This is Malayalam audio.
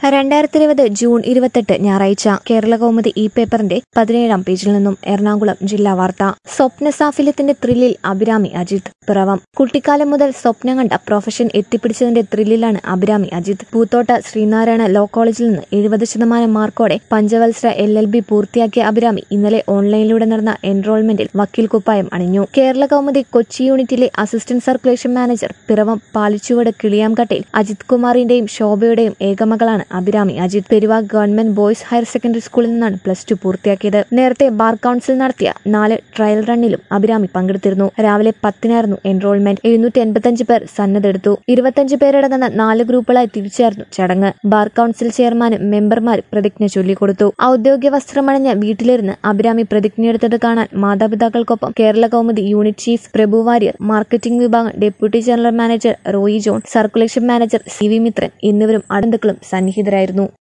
2020 ജൂൺ 28 ഞായറാഴ്ച കേരളകൗമുദി ഈ പേപ്പറിന്റെ 17-ാം പേജിൽ നിന്നും എറണാകുളം ജില്ലാ വാർത്ത. സ്വപ്ന സാഫല്യത്തിന്റെ ത്രില്ലിൽ അഭിരാമി അജിത്. പിറവം. കുട്ടിക്കാലം മുതൽ സ്വപ്നം കണ്ട പ്രൊഫഷൻ എത്തിപ്പിടിച്ചതിന്റെ ത്രില്ലിലാണ് അഭിരാമി അജിത്. പൂത്തോട്ട ശ്രീനാരായണ ലോ കോളേജിൽ നിന്ന് 70% മാർക്കോടെ പഞ്ചവത്സര LLB പൂർത്തിയാക്കിയ അഭിരാമി ഇന്നലെ ഓൺലൈനിലൂടെ നടന്ന എൻറോൾമെന്റിൽ വക്കീൽ കുപ്പായം അണിഞ്ഞു. കേരളകൗമുദി കൊച്ചി യൂണിറ്റിലെ assistant circulation manager Piravom Palichuvadu കിളിയാംകട്ടയിൽ അജിത് കുമാറിന്റെയും ശോഭയുടെയും ഏകമകളാണ് Abhirami Ajith. Peruva government boys higher secondary സ്കൂളിൽ നിന്നാണ് +2 പൂർത്തിയാക്കിയത്. നേരത്തെ ബാർ കൌൺസിൽ നടത്തിയ 4 ട്രയൽ റണ്ണിലും അഭിരാമി പങ്കെടുത്തിരുന്നു. രാവിലെ 10-നായിരുന്നു എൻറോൾമെന്റ്. 785 പേർ സന്നദ്ധെടുത്തു. 25 പേരടങ്ങുന്ന 4 ഗ്രൂപ്പുകളായി തിരിച്ചായിരുന്നു ചടങ്ങ്. ബാർ കൌൺസിൽ ചെയർമാനും മെമ്പർമാരും പ്രതിജ്ഞ ചൊല്ലിക്കൊടുത്തു. ഔദ്യോഗിക വസ്ത്രമണിഞ്ഞ് വീട്ടിലിരുന്ന് അഭിരാമി പ്രതിജ്ഞയെടുത്തത് കാണാൻ മാതാപിതാക്കൾക്കൊപ്പം Keralakaumudi unit chief Prabhu Warrier, marketing വിഭാഗം deputy general manager Roy John, circulation manager CV Mithran എന്നിവരും ബന്ധുക്കളും സന്നിഹിതരായിരുന്നു.